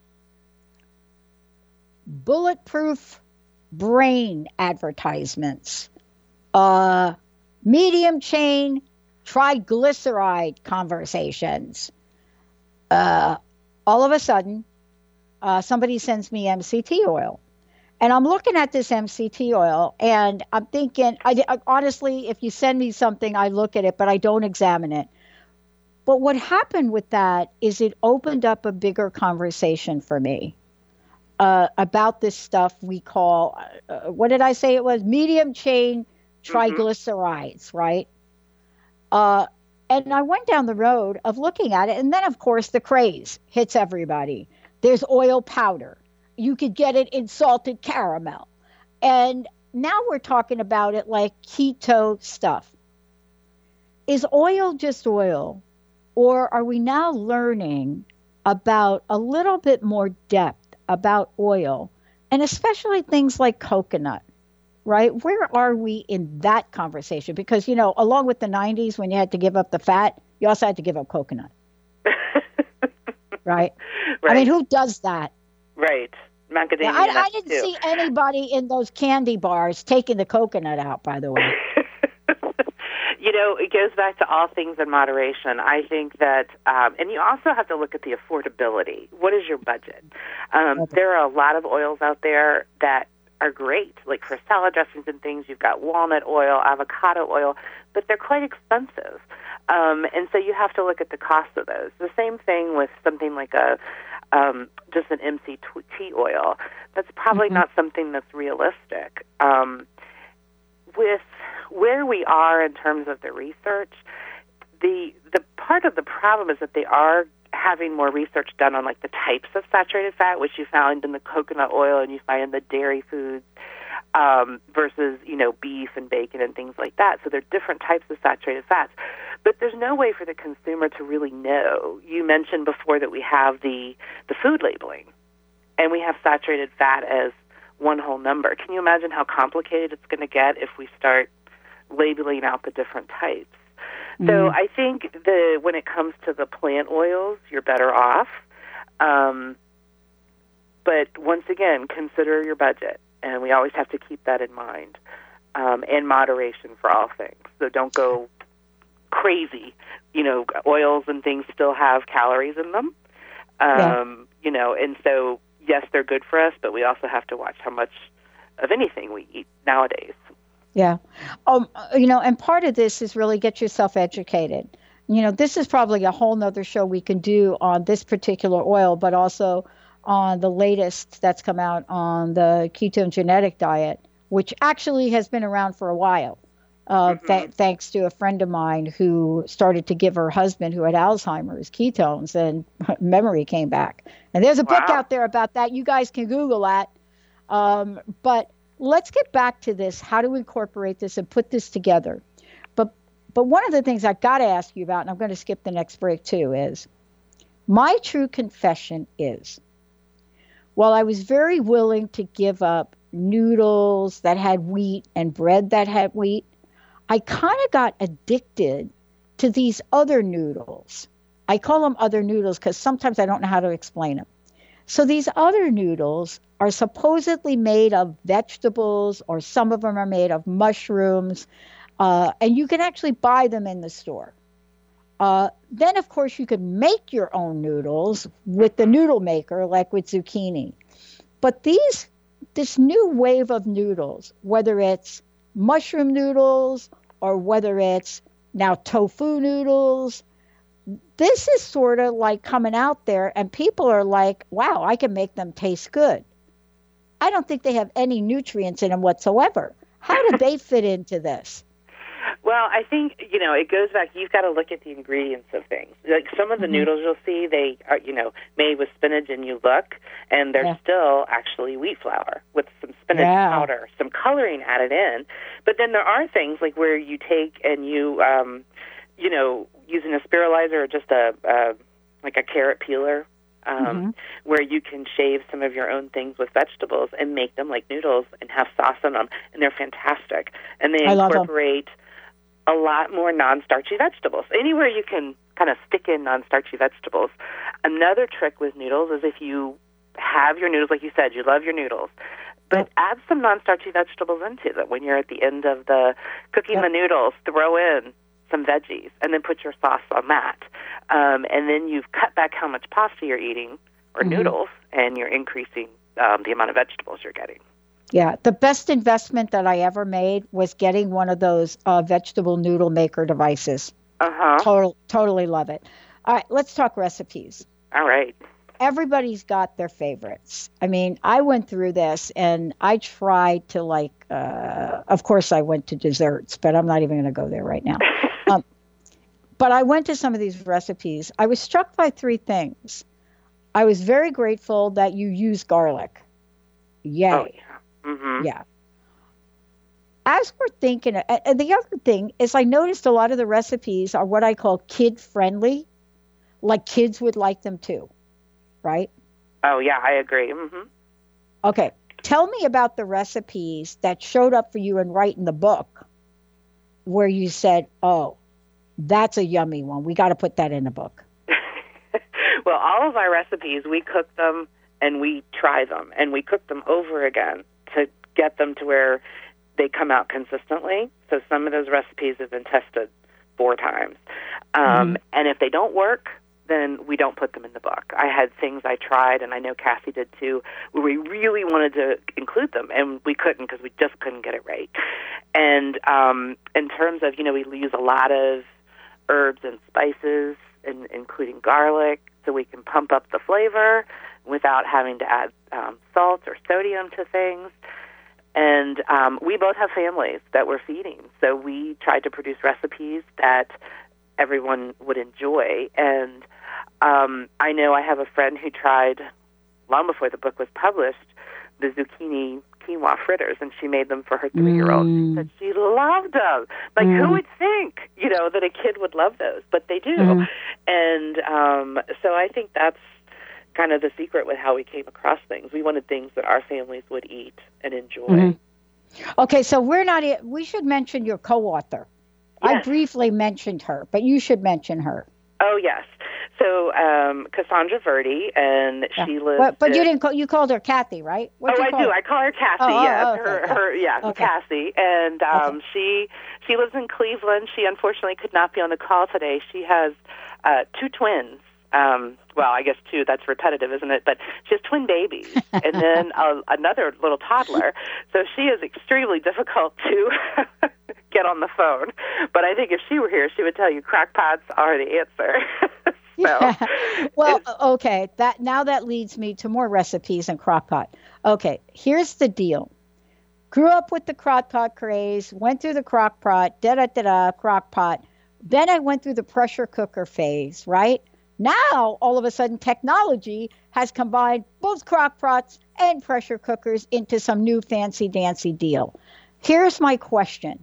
Bulletproof brain advertisements. Uh, medium chain triglyceride conversations. Uh, all of a sudden, uh, somebody sends me M C T oil. And I'm looking at this M C T oil, and I'm thinking, I, I, honestly, if you send me something, I look at it, but I don't examine it. But what happened with that is it opened up a bigger conversation for me uh, about this stuff we call, uh, what did I say it was? Medium chain triglycerides, mm-hmm. right? Uh, and I went down the road of looking at it, and then, of course, the craze hits everybody. There's oil powder. You could get it in salted caramel. And now we're talking about it like keto stuff. Is oil just oil? Or are we now learning about a little bit more depth about oil, and especially things like coconut, right? Where are we in that conversation? Because, you know, along with the nineties, when you had to give up the fat, you also had to give up coconut. right? Right. I mean, who does that? Right. Macadamia Yeah, I, I nuts, didn't too. see anybody in those candy bars taking the coconut out, by the way. You know, it goes back to all things in moderation. I think that, um, and you also have to look at the affordability. What is your budget? Um, okay. There are a lot of oils out there that are great, like for salad dressings and things. You've got walnut oil, avocado oil, but they're quite expensive. Um, and so you have to look at the cost of those. The same thing with something like a um, just an M C T oil. That's probably mm-hmm. not something that's realistic. Um, with where we are in terms of the research, the the part of the problem is that they are having more research done on like the types of saturated fat, which you found in the coconut oil and you find in the dairy foods, um, versus, you know, beef and bacon and things like that. So there are different types of saturated fats. But there's no way for the consumer to really know. You mentioned before that we have the, the food labeling, and we have saturated fat as one whole number. Can you imagine how complicated it's going to get if we start labeling out the different types? Mm-hmm. So I think the when it comes to the plant oils, you're better off. Um, but once again, consider your budget, and we always have to keep that in mind, um, and moderation for all things. So don't go crazy. You know, oils and things still have calories in them. Um, yeah. You know, and so, yes, they're good for us, but we also have to watch how much of anything we eat nowadays. Yeah. Um, you know, and part of this is really get yourself educated. You know, this is probably a whole nother show we can do on this particular oil, but also on the latest that's come out on the ketone genetic diet, which actually has been around for a while. Uh, mm-hmm. th- thanks to a friend of mine who started to give her husband, who had Alzheimer's, ketones, and memory came back. And there's a wow. book out there about that. You guys can Google that. Um, but let's get back to this, how to incorporate this and put this together. But but one of the things I got to ask you about, and I'm going to skip the next break too, is my true confession is, while I was very willing to give up noodles that had wheat and bread that had wheat, I kind of got addicted to these other noodles. I call them other noodles because sometimes I don't know how to explain them. So these other noodles are supposedly made of vegetables, or some of them are made of mushrooms, uh, and you can actually buy them in the store. Uh, then, of course, you can make your own noodles with the noodle maker, like with zucchini. But these, this new wave of noodles, whether it's mushroom noodles or whether it's now tofu noodles, this is sort of like coming out there, and people are like, wow, I can make them taste good. I don't think they have any nutrients in them whatsoever. How do they fit into this? Well, I think, you know, it goes back, you've got to look at the ingredients of things. Like some of the mm-hmm. noodles you'll see, they are, you know, made with spinach, and you look, and they're yeah. still actually wheat flour with some spinach yeah. powder, some coloring added in. But then there are things like where you take and you, um, you know, using a spiralizer or just a, uh, like a carrot peeler, um, mm-hmm. where you can shave some of your own things with vegetables and make them like noodles and have sauce in them, and they're fantastic. And they I incorporate a lot more non-starchy vegetables. Anywhere you can kind of stick in non-starchy vegetables. Another trick with noodles is if you have your noodles, like you said, you love your noodles, but yep. add some non-starchy vegetables into them. When you're at the end of the cooking yep. the noodles, throw in some veggies, and then put your sauce on that. Um, and then you've cut back how much pasta you're eating, or mm-hmm. noodles, and you're increasing um, the amount of vegetables you're getting. Yeah, the best investment that I ever made was getting one of those uh, vegetable noodle maker devices. Uh-huh. Total, totally love it. All right, let's talk recipes. All right. Everybody's got their favorites. I mean, I went through this, and I tried to, like, uh, of course I went to desserts, but I'm not even going to go there right now. um, but I went to some of these recipes. I was struck by three things. I was very grateful that you use garlic. Yay. Oh, yeah. Mm-hmm. Yeah. As we're thinking, and the other thing is I noticed a lot of the recipes are what I call kid-friendly, like kids would like them too, right? Oh, yeah, I agree. Mm-hmm. Okay. Tell me about the recipes that showed up for you in writing the book where you said, oh, that's a yummy one. We got to put that in the book. Well, all of our recipes, we cook them and we try them and we cook them over again to get them to where they come out consistently. So some of those recipes have been tested four times. Um, mm-hmm. And if they don't work, then we don't put them in the book. I had things I tried, and I know Cassie did too, where we really wanted to include them, and we couldn't because we just couldn't get it right. And um, in terms of, you know, we use a lot of herbs and spices, in, including garlic, so we can pump up the flavor without having to add um, salt or sodium to things. And um, we both have families that we're feeding, so we tried to produce recipes that everyone would enjoy. And um, I know I have a friend who tried, long before the book was published, the zucchini quinoa fritters, and she made them for her three-year-old. Mm. She said she loved them. Like, mm. who would think, you know, that a kid would love those? But they do. Mm. And um, so I think that's kind of the secret with how we came across things. We wanted things that our families would eat and enjoy. Mm-hmm. Okay, so we're not, we should mention your co-author. Yes. I briefly mentioned her, but you should mention her. Oh, yes. So um, Cassandra Verdi, and yeah. she lives. But, but in, you didn't call, you called her Kathy, right? What'd oh, you I call do. Her? I call her Cassie. Oh, yes, oh, okay. her, her, yes, okay. Cassie, and um, okay. she she lives in Cleveland. She unfortunately could not be on the call today. She has uh, two twins. Um, well, I guess two, that's repetitive, isn't it? But she has twin babies and then uh, another little toddler. So she is extremely difficult to get on the phone. But I think if she were here, she would tell you crock pots are the answer. so, yeah. Well, okay. That now that leads me to more recipes and crock pot. Okay, here's the deal. Grew up with the crock pot craze, went through the crock pot, da-da-da-da, crock pot. Then I went through the pressure cooker phase, right? Now, all of a sudden, technology has combined both crock pots and pressure cookers into some new fancy-dancy deal. Here's my question.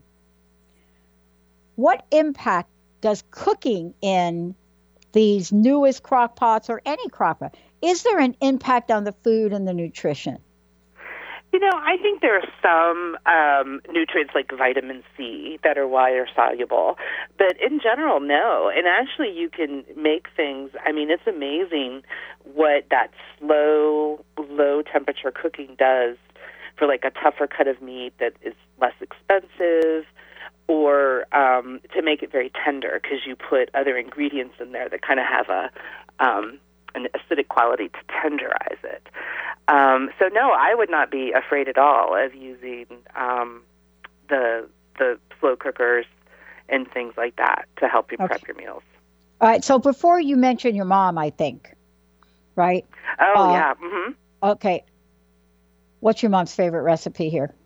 What impact does cooking in these newest crock pots or any crock pot, is there an impact on the food and the nutrition? You know, I think there are some um, nutrients like vitamin C that are water soluble, but in general, no. And actually, you can make things. I mean, it's amazing what that slow, low temperature cooking does for like a tougher cut of meat that is less expensive, or um, to make it very tender because you put other ingredients in there that kind of have a um, an acidic quality to tenderize it. Um, so no, I would not be afraid at all of using um, the the slow cookers and things like that to help you okay. prep your meals. All right. So before you mention your mom, I think, right? Oh uh, yeah. Mm-hmm. Okay. What's your mom's favorite recipe here?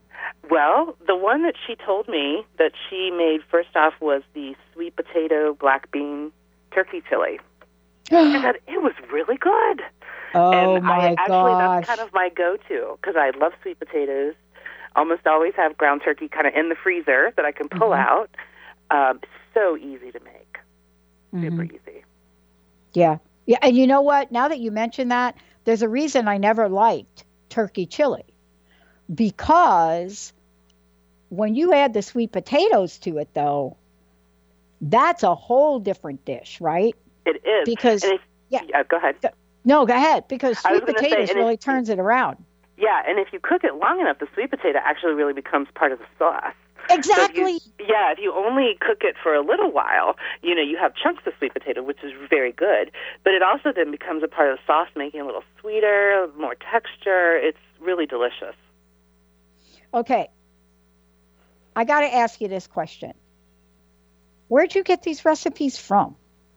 Well, the one that she told me that she made first off was the sweet potato black bean turkey chili. And that it was really good. Oh, and my I, actually, gosh. that's kind of my go-to because I love sweet potatoes. Almost always have ground turkey kind of in the freezer that I can pull Mhm. out. Um, so easy to make. Super Mhm. easy. Yeah. Yeah. And you know what? Now that you mention that, there's a reason I never liked turkey chili. Because when you add the sweet potatoes to it, though, that's a whole different dish, right? It is. Because, and if, yeah. yeah, go ahead. No, go ahead. Because I was sweet gonna say, potatoes and really if- turns it around. Yeah, and if you cook it long enough, the sweet potato actually really becomes part of the sauce. Exactly. So if you, yeah, if you only cook it for a little while, you know, you have chunks of sweet potato, which is very good. But it also then becomes a part of the sauce, making it a little sweeter, more texture. It's really delicious. Okay. I got to ask you this question. Where'd you get these recipes from?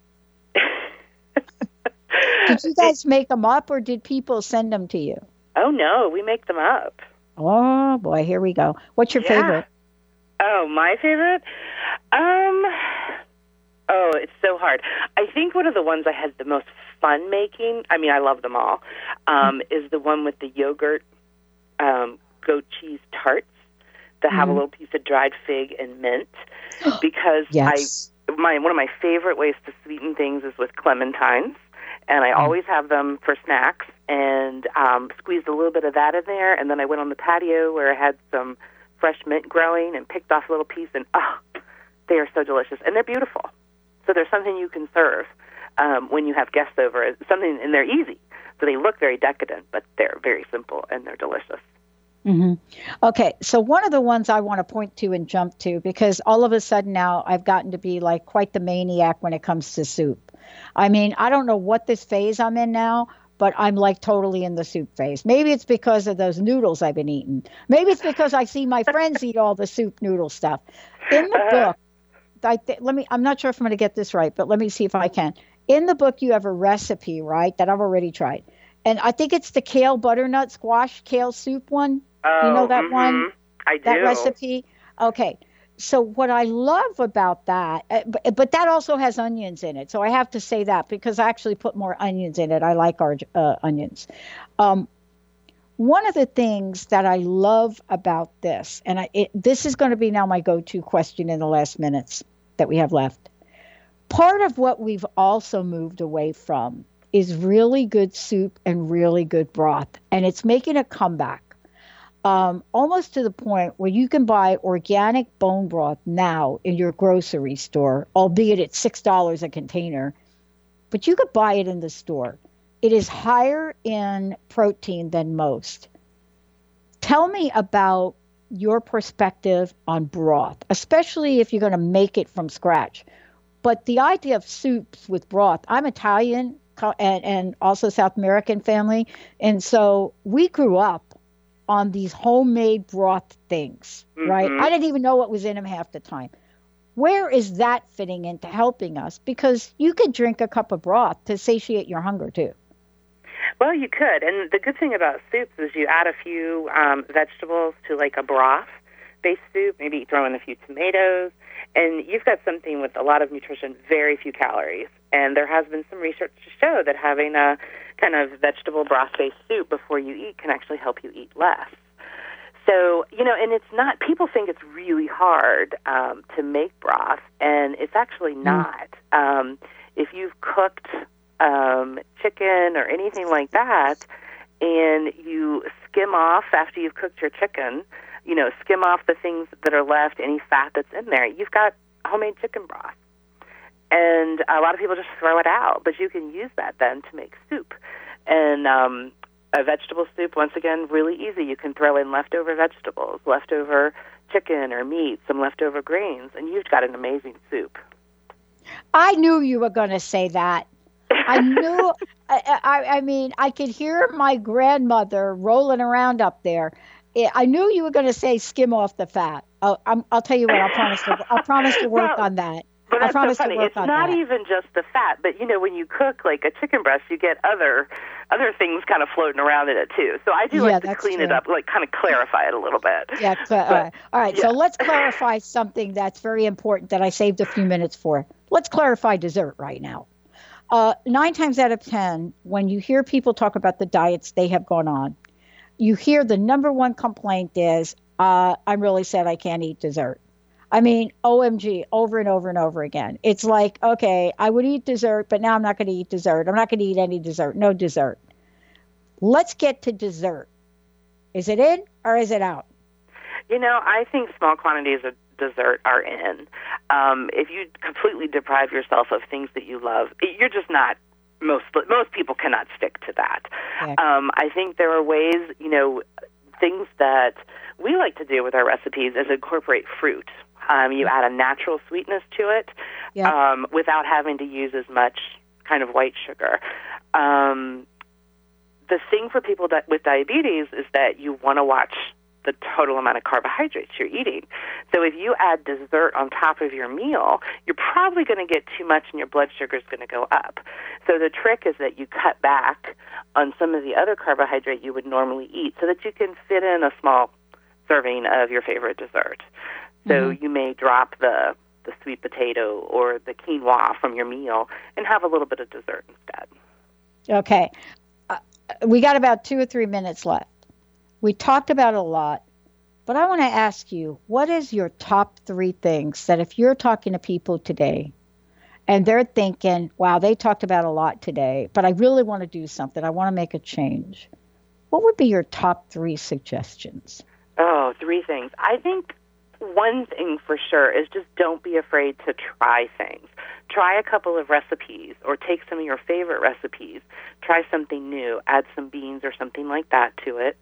Did you guys make them up or did people send them to you? Oh, no, we make them up. Oh, boy, here we go. What's your Yeah. favorite? Oh, my favorite? Um, oh, it's so hard. I think one of the ones I had the most fun making, I mean, I love them all, um, is the one with the yogurt um, goat cheese tarts that have a Mhm. little piece of dried fig and mint. Because Yes. I, my one of my favorite ways to sweeten things is with clementines. And I always have them for snacks and um, squeezed a little bit of that in there. And then I went on the patio where I had some fresh mint growing and picked off a little piece. And, oh, they are so delicious. And they're beautiful. So there's something you can serve um, when you have guests over. It's something, and they're easy. So they look very decadent, but they're very simple and they're delicious. hmm Okay, so one of the ones I want to point to and jump to, because all of a sudden now I've gotten to be like quite the maniac when it comes to soup. I mean, I don't know what this phase I'm in now, but I'm like totally in the soup phase. Maybe it's because of those noodles I've been eating. Maybe it's because I see my friends eat all the soup noodle stuff. In the book, I th- let me. I'm not sure if I'm going to get this right, but let me see if I can. In the book, you have a recipe, right, that I've already tried, and I think it's the kale butternut squash kale soup one. Oh, Do you know that mhm. one? I That do. recipe? Okay. So what I love about that, uh, but, but that also has onions in it. So I have to say that because I actually put more onions in it. I like our uh, onions. Um, one of the things that I love about this, and I, it, this is going to be now my go-to question in the last minutes that we have left. Part of what we've also moved away from is really good soup and really good broth. And it's making a comeback. Um, almost to the point where you can buy organic bone broth now in your grocery store, albeit it's six dollars a container, but you could buy it in the store. It is higher in protein than most. Tell me about your perspective on broth, especially if you're going to make it from scratch. But the idea of soups with broth, I'm Italian and, and also South American family, and so we grew up on these homemade broth things, right? Mhm. I didn't even know what was in them half the time. Where is that fitting into helping us? Because you could drink a cup of broth to satiate your hunger too. Well, you could. And the good thing about soups is you add a few um, vegetables to like a broth-based soup, maybe throw in a few tomatoes, and you've got something with a lot of nutrition, very few calories. And there has been some research to show that having a kind of vegetable broth-based soup before you eat can actually help you eat less. So, you know, and it's not, people think it's really hard um, to make broth, and it's actually not. Mm. Um, if you've cooked um, chicken or anything like that, and you skim off after you've cooked your chicken, you know, skim off the things that are left, any fat that's in there, you've got homemade chicken broth. And a lot of people just throw it out, but you can use that then to make soup. And um, a vegetable soup, once again, really easy. You can throw in leftover vegetables, leftover chicken or meat, some leftover grains, and you've got an amazing soup. I knew you were going to say that. I knew, I, I, I mean, I could hear my grandmother rolling around up there. I knew you were going to say skim off the fat. I'll, I'm, I'll tell you what, I'll promise to, I'll promise to work well, on that. But that's I promise so funny. to work It's on not that. even just the fat, but you know, when you cook like a chicken breast, you get other other things kind of floating around in it too. So I do Yeah, like to that's clean it true. up, like kind of clarify it a little bit. Yeah. Cl- But, all right. All right. So yeah. let's clarify something that's very important that I saved a few minutes for. Let's clarify dessert right now. Uh, nine times out of ten, when you hear people talk about the diets they have gone on, you hear the number one complaint is, uh, I'm really sad I can't eat dessert. I mean, O M G, over and over and over again. It's like, okay, I would eat dessert, but now I'm not going to eat dessert. I'm not going to eat any dessert. No dessert. Let's get to dessert. Is it in or is it out? You know, I think small quantities of dessert are in. Um, if you completely deprive yourself of things that you love, you're just not. Most most people cannot stick to that. Yeah. Um, I think there are ways, you know, things that we like to do with our recipes is incorporate fruit. Um, you add a natural sweetness to it Yeah. um, without having to use as much kind of white sugar. Um, the thing for people that with diabetes is that you want to watch the total amount of carbohydrates you're eating. So if you add dessert on top of your meal, you're probably going to get too much and your blood sugar is going to go up. So the trick is that you cut back on some of the other carbohydrate you would normally eat so that you can fit in a small serving of your favorite dessert. So Mhm. you may drop the, the sweet potato or the quinoa from your meal and have a little bit of dessert instead. Okay. Uh, we got about two or three minutes left. We talked about it a lot, but I want to ask you, what is your top three things that if you're talking to people today and they're thinking, wow, they talked about a lot today, but I really want to do something. I want to make a change. What would be your top three suggestions? Oh, three things. I think one thing for sure is just don't be afraid to try things. Try a couple of recipes or take some of your favorite recipes. Try something new. Add some beans or something like that to it.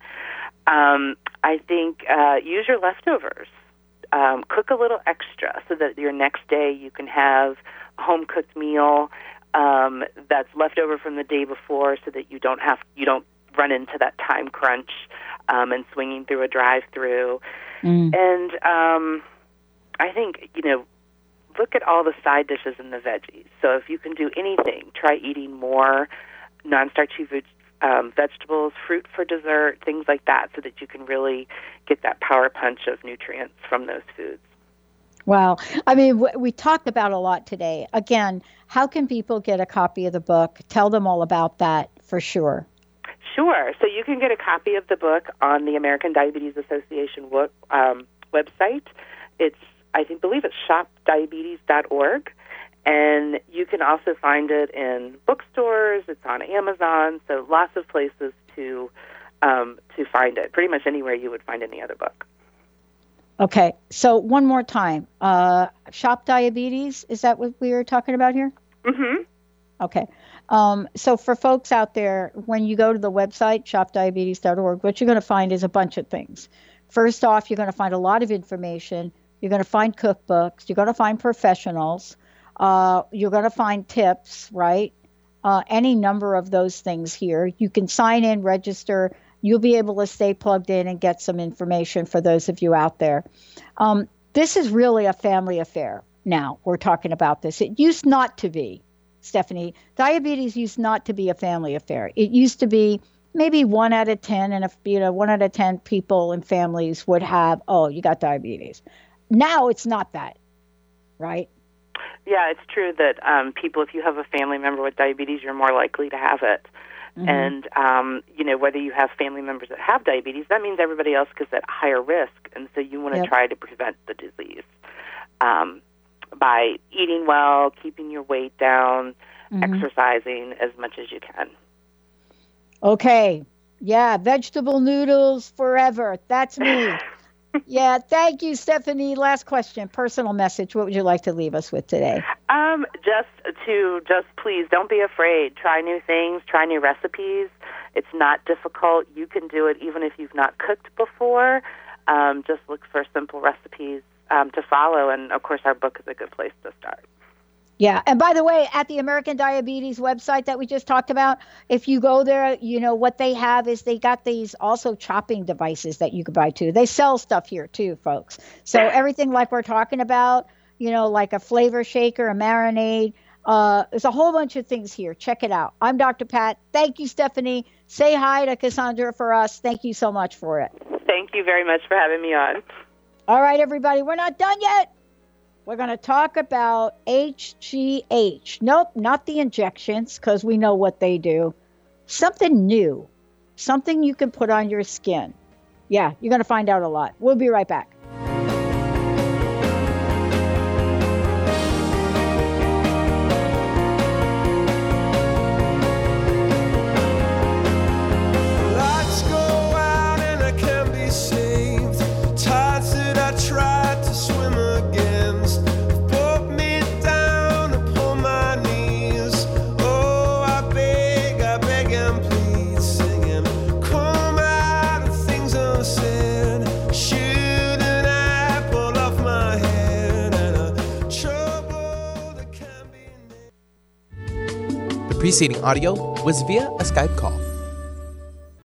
Um, I think uh, use your leftovers. Um, cook a little extra so that your next day you can have a home-cooked meal um, that's left over from the day before so that you don't have you don't run into that time crunch um, and swinging through a drive-through. Mm. And um, I think, you know, look at all the side dishes and the veggies. So if you can do anything, try eating more non-starchy veg- um, vegetables, fruit for dessert, things like that, so that you can really get that power punch of nutrients from those foods. Wow. I mean, w- we talked about a lot today. Again, how can people get a copy of the book? Tell them all about that for sure. Sure. So you can get a copy of the book on the American Diabetes Association wo- um, website. It's, I think, believe it's shop diabetes dot org. And you can also find it in bookstores. It's on Amazon. So lots of places to um, to find it. Pretty much anywhere you would find any other book. Okay. So one more time. Uh, Shop Diabetes, is that what we were talking about here? Mm-hmm. Okay. Um, so for folks out there, when you go to the website, shop diabetes dot org, what you're going to find is a bunch of things. First off, you're going to find a lot of information. You're going to find cookbooks. You're going to find professionals. Uh, you're going to find tips, right? Uh, any number of those things here. You can sign in, register. You'll be able to stay plugged in and get some information for those of you out there. Um, this is really a family affair now. We're talking about this. It used not to be. Stephanie, diabetes used not to be a family affair. It used to be maybe one out of ten, and if you know, one out of ten people and families would have, oh, you got diabetes. Now it's not that, right? Yeah, it's true that um, people, if you have a family member with diabetes, you're more likely to have it. Mm-hmm. And, um, you know, whether you have family members that have diabetes, that means everybody else is at higher risk. And so you want to Yep. try to prevent the disease um, by eating well, keeping your weight down, Mhm. exercising as much as you can. Okay. Yeah, vegetable noodles forever. That's me. Yeah, thank you, Stephanie. Last question, personal message. What would you like to leave us with today? Um, just to, just please don't be afraid. Try new things, try new recipes. It's not difficult. You can do it even if you've not cooked before. Um, just look for simple recipes um, to follow. And, of course, our book is a good place to start. Yeah. And by the way, at the American Diabetes website that we just talked about, if you go there, you know, what they have is they got these also chopping devices that you could buy too. They sell stuff here too, folks. So everything like we're talking about, you know, like a flavor shaker, a marinade. Uh, there's a whole bunch of things here. Check it out. I'm Doctor Pat. Thank you, Stephanie. Say hi to Cassandra for us. Thank you so much for it. Thank you very much for having me on. All right, everybody. We're not done yet. We're going to talk about H G H. Nope, not the injections, because we know what they do. Something new. Something you can put on your skin. Yeah, you're going to find out a lot. We'll be right back. Preceding audio was via a Skype call.